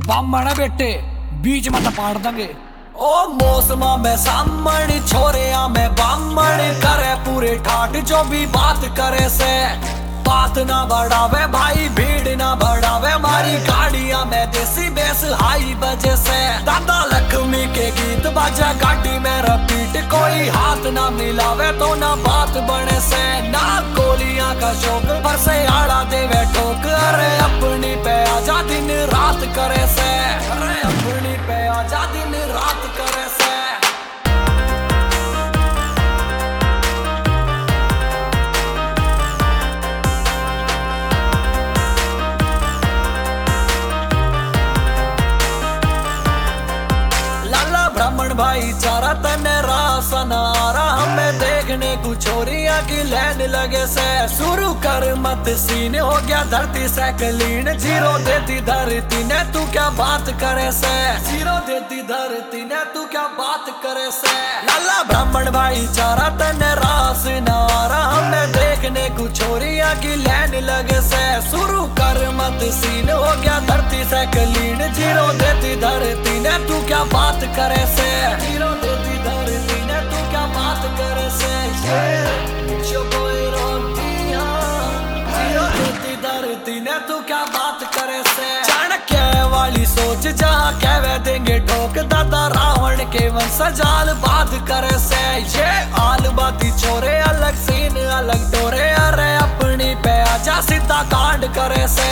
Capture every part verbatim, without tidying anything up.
बामण बेटे बीच में पाड़ देंगे। ओ मौसमा में सामण छोरे में बामण करे पूरे ठाट जो भी बात करे से बात ना बढ़ावे भाई भीड़ ना बढ़ावे मारी गाड़ियां में देसी बेस हाई बजे से दादा लक्ष्मी के गीत बजे गाड़ी में रपीट कोई हाथ ना मिलावे तो ना बात बने से ना गोलियां का शौक पर से आड़ा देवे ठोक अरे अपनी पे आजा दिन रात करे से अरे अपनी पे आजा दिन रात करे से। ब्राह्मण भाईचारा तने रासनारा हमें देखने को छोरिया की लैंड लगे से शुरू कर मत सीन हो गया धरती से कलीन जीरो देती धरती ने तू क्या बात करे से जीरो देती धरती ने तू क्या बात करे से लाला ब्राह्मण भाईचारा तने रासनारा हमें देखने को छोरिया की लैंड लगे से शुरू कर मत सीन हो गया धरती से कलीन जीरो देती धरती ने तू क्या बात करे से जीरो देती धरती ने तू क्या बात करे से जो कोई रोती जीरो देती धरती ने तू क्या बात करे से चाणक्य वाली सोच जहाँ कहवे देंगे ठोक दादा रावण के वंश जाल बात करे से ये आल बाती छोरे अलग सीन अलग डोरे अरे अपनी पे आजा सीधा कांड करे से।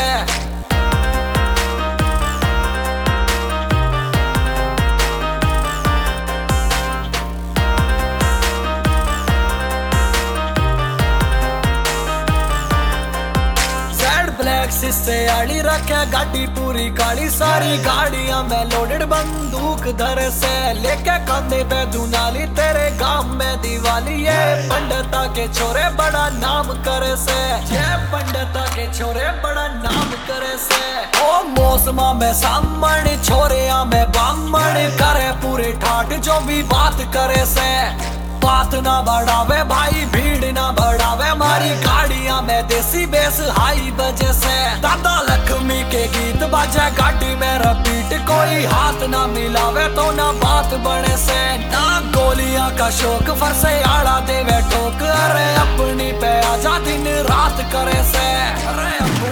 से आड़ी रखे गाड़ी पूरी काली सारी गाड़ियां में लोडेड बंदूक धरे से लेके कंधे पे दुनाली तेरे गांव में दिवाली ये पंडिता के छोरे बड़ा नाम करे से ये पंडिता के छोरे बड़ा नाम करे से ओ मौसमा में सामण छोरे में बामण करे पूरे ठाट जो भी बात करे से बात ना बढ़ावे भाई भीड़ ना बढ़ावे मारी गाड़ियां में देसी बेस हाई बजे से दादा लक्ष्मी के गीत बजे गाड़ी में रपीट कोई हाथ ना मिलावे तो ना बात बने से ना गोलियां का शौक फर से आड़ा देवे ठोक अरे अपनी पे आजा दिन रात करे से अरे